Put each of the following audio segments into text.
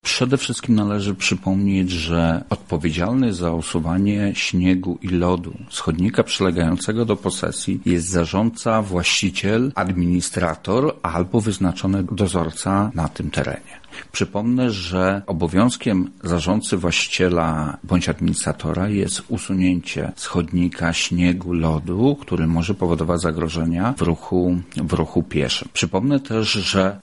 Przede wszystkim należy przypomnieć, że odpowiedzialny za usuwanie śniegu i lodu z chodnika przylegającego do posesji jest zarządca, właściciel, administrator albo wyznaczony dozorca na tym terenie. Przypomnę, że obowiązkiem zarządcy, właściciela bądź administratora jest usunięcie z chodnika śniegu, lodu, który może powodować zagrożenia w ruchu pieszym. Przypomnę też, że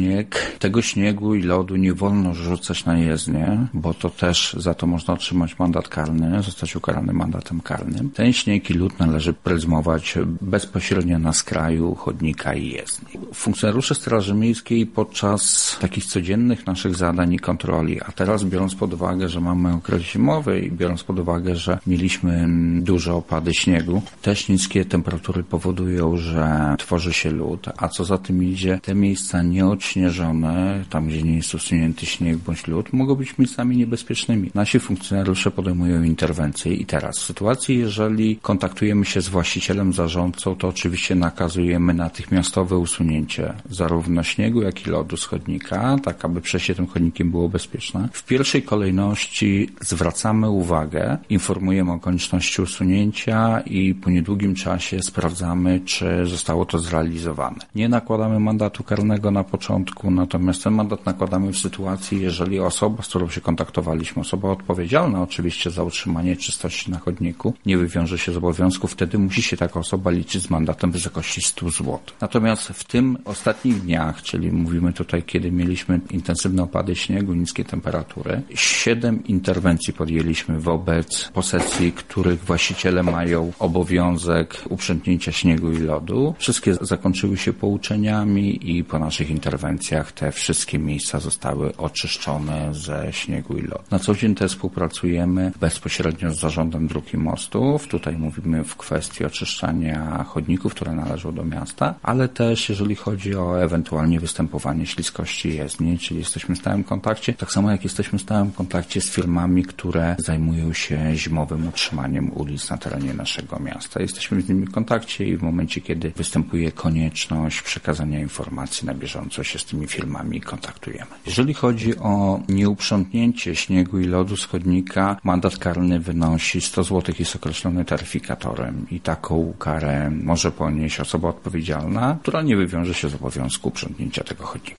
tego śniegu i lodu nie wolno rzucać na jezdnię, bo to też za to można otrzymać mandat karny, zostać ukarany mandatem karnym. Ten śnieg i lód należy pryzmować bezpośrednio na skraju chodnika i jezdni. Funkcjonariusze Straży Miejskiej podczas takich codziennych naszych zadań i kontroli, a teraz biorąc pod uwagę, że mamy okres zimowy i biorąc pod uwagę, że mieliśmy duże opady śniegu, też niskie temperatury powodują, że tworzy się lód, a co za tym idzie, te miejsca nieodśnieżone, tam gdzie nie jest usunięty śnieg bądź lód, mogą być miejscami niebezpiecznymi. Nasi funkcjonariusze podejmują interwencje i teraz w sytuacji, jeżeli kontaktujemy się z właścicielem, zarządcą, to oczywiście nakazujemy natychmiastowe usunięcie zarówno śniegu, jak i lodu z chodnika, tak aby przejście tym chodnikiem było bezpieczne. W pierwszej kolejności zwracamy uwagę, informujemy o konieczności usunięcia i po niedługim czasie sprawdzamy, czy zostało to zrealizowane. Nie nakładamy mandatu karnego na początku, natomiast ten mandat nakładamy w sytuacji, jeżeli osoba, z którą się kontaktowaliśmy, osoba odpowiedzialna oczywiście za utrzymanie czystości na chodniku, nie wywiąże się z obowiązku, wtedy musi się taka osoba liczyć z mandatem w wysokości 100 zł. Natomiast w tym ostatnich dniach, czyli mówimy tutaj, kiedy mieliśmy intensywne opady śniegu, niskie temperatury, 7 interwencji podjęliśmy wobec posesji, których właściciele mają obowiązek uprzątnięcia śniegu i lodu. Wszystkie zakończyły się pouczeniami i po naszych interwencjach te wszystkie miejsca zostały oczyszczone ze śniegu i lodu. Na co dzień też współpracujemy bezpośrednio z Zarządem Dróg i Mostów. Tutaj mówimy w kwestii oczyszczania chodników, które należą do miasta, ale też jeżeli chodzi o ewentualnie występowanie śliskości jezdni, czyli jesteśmy w stałym kontakcie, tak samo jak jesteśmy w stałym kontakcie z firmami, które zajmują się zimowym utrzymaniem ulic na terenie naszego miasta. Jesteśmy z nimi w kontakcie i w momencie, kiedy występuje konieczność przekazania informacji, na bieżąco się z tymi firmami kontaktujemy. Jeżeli chodzi o nieuprzątnięcie śniegu i lodu z chodnika, mandat karny wynosi 100 zł, jest określony taryfikatorem i taką karę może ponieść osoba odpowiedzialna, która nie wywiąże się z obowiązku uprzątnięcia tego chodnika.